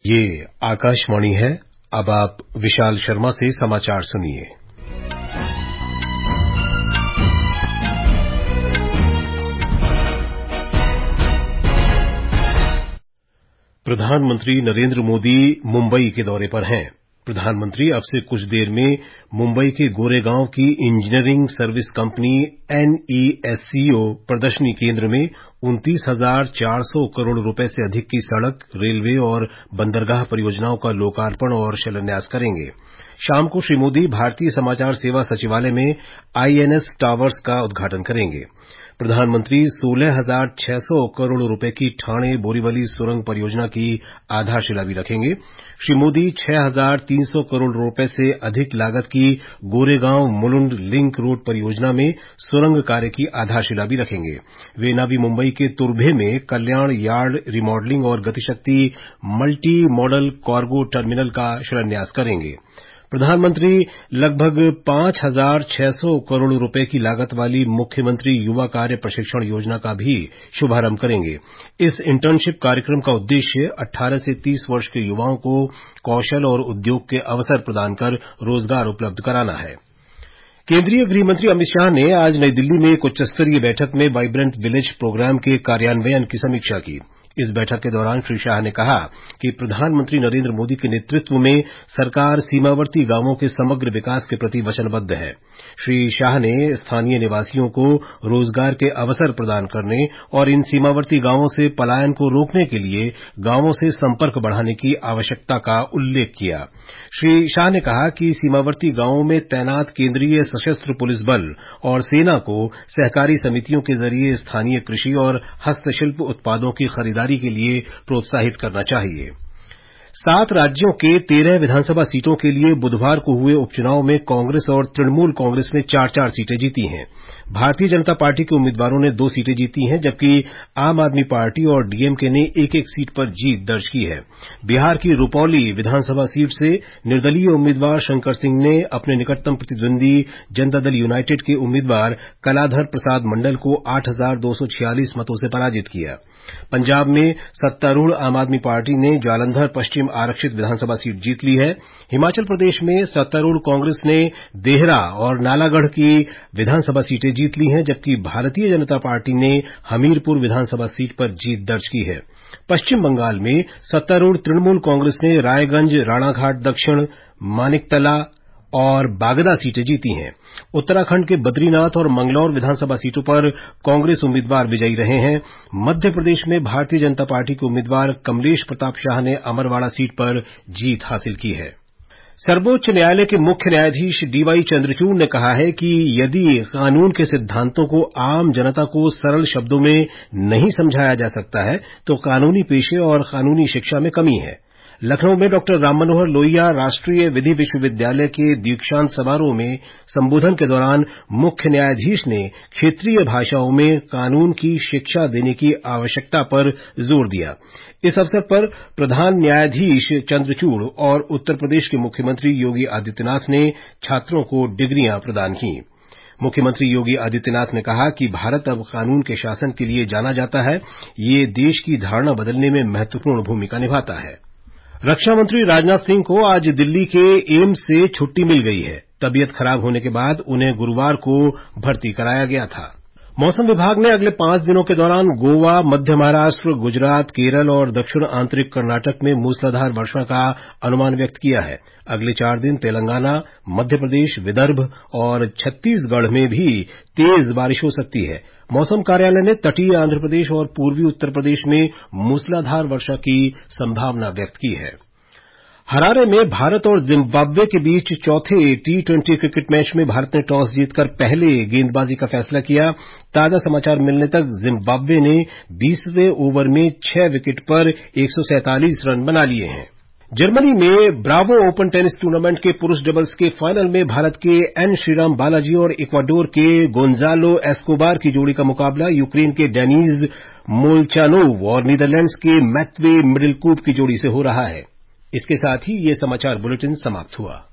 ये आकाशवाणी है। अब आप विशाल शर्मा से समाचार सुनिए। प्रधानमंत्री नरेंद्र मोदी मुंबई के दौरे पर हैं। प्रधानमंत्री अब से कुछ देर में मुंबई के गोरेगांव की इंजीनियरिंग सर्विस कंपनी NESCO प्रदर्शनी केंद्र में 29,400 करोड़ रुपए से अधिक की सड़क, रेलवे और बंदरगाह परियोजनाओं का लोकार्पण और शिलान्यास करेंगे। शाम को श्री मोदी भारतीय समाचार सेवा सचिवालय में INS टावर्स का उद्घाटन करेंगे। प्रधानमंत्री 16,600 करोड़ रुपए की ठाणे बोरीवली सुरंग परियोजना की आधारशिला भी रखेंगे। श्री मोदी 6,300 करोड़ रुपए से अधिक लागत की गोरेगांव मुलुंड लिंक रोड परियोजना में सुरंग कार्य की आधारशिला भी रखेंगे। वे नवी मुंबई के तुर्भे में कल्याण यार्ड रिमॉडलिंग और Gatishakti multi modal cargo terminal का शिलान्यास करेंगे। प्रधानमंत्री लगभग 5,600 करोड़ रुपए की लागत वाली मुख्यमंत्री युवा कार्य प्रशिक्षण योजना का भी शुभारंभ करेंगे। इस इंटर्नशिप कार्यक्रम का उद्देश्य 18 से 30 वर्ष के युवाओं को कौशल और उद्योग के अवसर प्रदान कर रोजगार उपलब्ध कराना है। केंद्रीय गृहमंत्री अमित शाह ने आज नई दिल्ली में एक उच्चस्तरीय बैठक में वाइब्रेंट विलेज प्रोग्राम के कार्यान्वयन की समीक्षा की। इस बैठक के दौरान श्री शाह ने कहा कि प्रधानमंत्री नरेंद्र मोदी के नेतृत्व में सरकार सीमावर्ती गांवों के समग्र विकास के प्रति वचनबद्ध है। श्री शाह ने स्थानीय निवासियों को रोजगार के अवसर प्रदान करने और इन सीमावर्ती गांवों से पलायन को रोकने के लिए गांवों से संपर्क बढ़ाने की आवश्यकता का उल्लेख किया। श्री शाह ने कहा कि सीमावर्ती गांवों में तैनात केंद्रीय सशस्त्र पुलिस बल और सेना को सहकारी समितियों के जरिए स्थानीय कृषि और हस्तशिल्प उत्पादों की खरीदारी के लिए प्रोत्साहित करना चाहिए। 7 राज्यों के 13 विधानसभा सीटों के लिए बुधवार को हुए उपचुनाव में कांग्रेस और तृणमूल कांग्रेस ने 4-4 सीटें जीती हैं। भारतीय जनता पार्टी के उम्मीदवारों ने 2 सीटें जीती हैं, जबकि आम आदमी पार्टी और DMK ने 1-1 सीट पर जीत दर्ज की है। बिहार की रुपौली विधानसभा सीट से निर्दलीय उम्मीदवार शंकर सिंह ने अपने निकटतम प्रतिद्वंदी जनता दल यूनाइटेड के उम्मीदवार कलाधर प्रसाद मंडल को 8,246 मतों से पराजित किया। पंजाब में सत्तारूढ़ आम आदमी पार्टी ने जालंधर पश्चिम आरक्षित विधानसभा सीट जीत ली है। हिमाचल प्रदेश में सत्तारूढ़ कांग्रेस ने देहरा और नालागढ़ की विधानसभा सीटें जीत ली हैं, जबकि भारतीय जनता पार्टी ने हमीरपुर विधानसभा सीट पर जीत दर्ज की है। पश्चिम बंगाल में सत्तारूढ़ तृणमूल कांग्रेस ने रायगंज, राणाघाट दक्षिण, मानिकतला और बागदा सीटें जीती हैं। उत्तराखंड के बद्रीनाथ और मंगलौर विधानसभा सीटों पर कांग्रेस उम्मीदवार विजयी रहे हैं। मध्य प्रदेश में भारतीय जनता पार्टी के उम्मीदवार कमलेश प्रताप शाह ने अमरवाड़ा सीट पर जीत हासिल की है। सर्वोच्च न्यायालय के मुख्य न्यायाधीश DY चंद्रचूड़ ने कहा है कि यदि कानून के सिद्धांतों को आम जनता को सरल शब्दों में नहीं समझाया जा सकता है तो कानूनी पेशे और कानूनी शिक्षा में कमी है। लखनऊ में डॉ. राम मनोहर लोहिया राष्ट्रीय विधि विश्वविद्यालय के दीक्षांत समारोह में संबोधन के दौरान मुख्य न्यायाधीश ने क्षेत्रीय भाषाओं में कानून की शिक्षा देने की आवश्यकता पर जोर दिया। इस अवसर पर प्रधान न्यायाधीश चंद्रचूड़ और उत्तर प्रदेश के मुख्यमंत्री योगी आदित्यनाथ ने छात्रों को डिग्रियां प्रदान की। मुख्यमंत्री योगी आदित्यनाथ ने कहा कि भारत अब कानून के शासन के लिए जाना जाता है। ये देश की धारणा बदलने में महत्वपूर्ण भूमिका निभाता है। रक्षा मंत्री राजनाथ सिंह को आज दिल्ली के एम्स से छुट्टी मिल गई है। तबीयत खराब होने के बाद उन्हें गुरुवार को भर्ती कराया गया था। मौसम विभाग ने अगले 5 दिनों के दौरान गोवा, मध्य महाराष्ट्र, गुजरात, केरल और दक्षिण आंतरिक कर्नाटक में मूसलाधार वर्षा का अनुमान व्यक्त किया है। अगले 4 दिन तेलंगाना, मध्य प्रदेश, विदर्भ और छत्तीसगढ़ में भी तेज बारिश हो सकती है। मौसम कार्यालय ने तटीय आंध्र प्रदेश और पूर्वी उत्तर प्रदेश में मूसलाधार वर्षा की संभावना व्यक्त की है। हरारे में भारत और जिम्बाब्वे के बीच चौथे T20 क्रिकेट मैच में भारत ने टॉस जीतकर पहले गेंदबाजी का फैसला किया। ताजा समाचार मिलने तक जिम्बाब्वे ने 20वें ओवर में 6 विकेट पर 147 रन बना लिए हैं। जर्मनी में ब्रावो ओपन टेनिस टूर्नामेंट के पुरुष डबल्स के फाइनल में भारत के N श्रीराम बालाजी और इक्वाडोर के गोंजालो एस्कोबार की जोड़ी का मुकाबला यूक्रेन के डेनिज मोलचानोव और नीदरलैंड्स के मैथ्वे मिडिलकूप की जोड़ी से हो रहा है। इसके साथ ही ये समाचार बुलेटिन समाप्त हुआ।